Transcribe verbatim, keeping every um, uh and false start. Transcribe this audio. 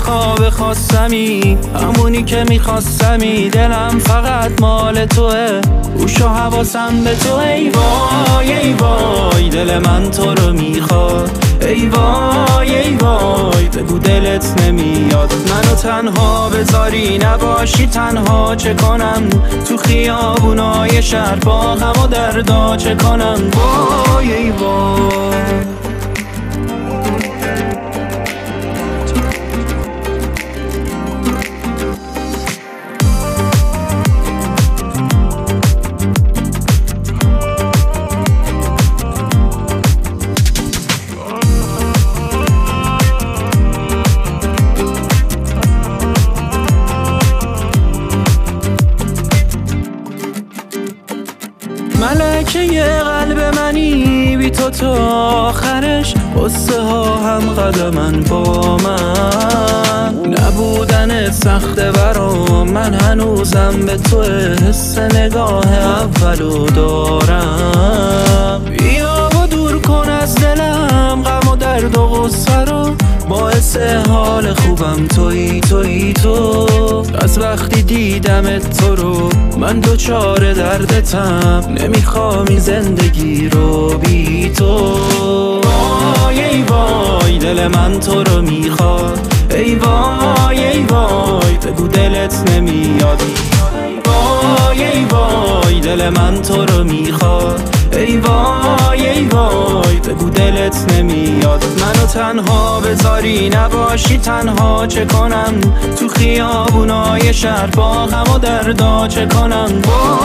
خواب خواستمی، همونی که میخواستمی. دلم فقط مال توه، گوش و حواسم به تو. ای وای ای وای دل من تو رو میخواد. ای وای ای وای بگو دلت نمیاد منو تنها بذاری، نباشی تنها چه کنم؟ تو خیابونای شهر با غم و دردا چه کنم؟ وای ای وای. ملکه یه قلب منی بی تو تا آخرش، قصه ها هم قدمن با من. نبودن سخته برام، من هنوزم به تو حس نگاه اولو دارم. بیا و دور کن از دلم غم و درد و غصه رو، باعث حال خوبم تویی تویی تو. از وقتی دیدمت تو رو من دوچار دردتم، نمیخوام این زندگی رو بی تو. وای ای وای دل من تو رو میخواد. ای وای ای وای بگو دلت نمیاد. وای ای وای دل من تو رو میخواد. ای وای ای وای بگو دلت نمیاد منو تنها بذاری، نباشی تنها چه کنم؟ تو خیابونای شهر با غم و دردا چه کنم؟